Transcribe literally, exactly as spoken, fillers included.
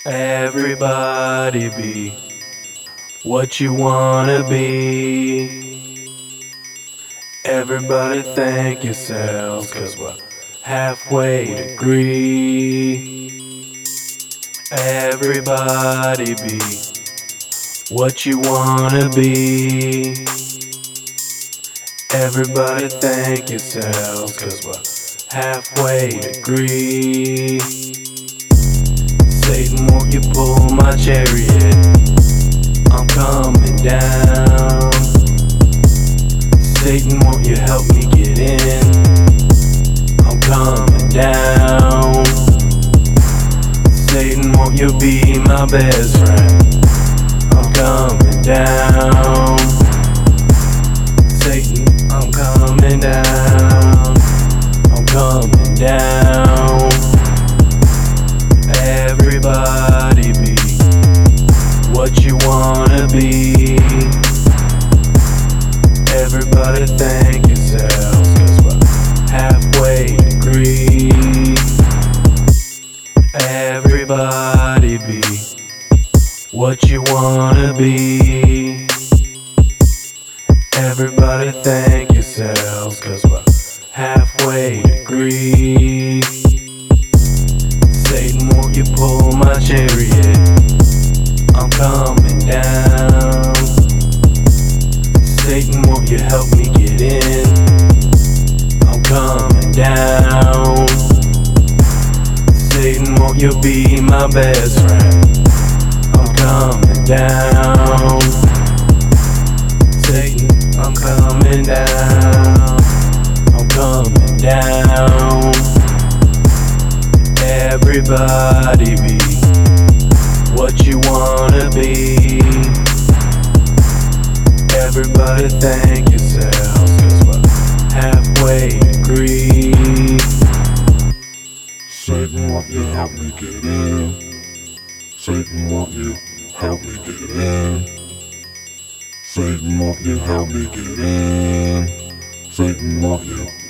Everybody be what you wanna be. Everybody thank yourselves, cause we're halfway degree. Everybody be what you wanna be. Everybody thank yourselves, cause we're halfway degree. Satan, won't you pull my chariot? I'm coming down. Satan, won't you help me get in? I'm coming down. Satan, won't you be my best friend? I'm coming down. Satan, I'm coming down. I'm coming down. Everybody be what you wanna be. Everybody thank yourselves, cause we're halfway degree. Everybody be what you wanna be. Everybody thank yourselves, cause we're halfway degree. Satan, won't you pull my chariot? I'm coming down. Satan, won't you help me get in? I'm coming down. Satan, won't you be my best friend? I'm coming down. Satan, I'm coming down. I'm coming down. Everybody be what you wanna be. Everybody thank yourselves, cause we're halfway degree. Satan, won't you help me get in? Satan, won't you help me get in? Satan, won't you help me get in? Satan, won't you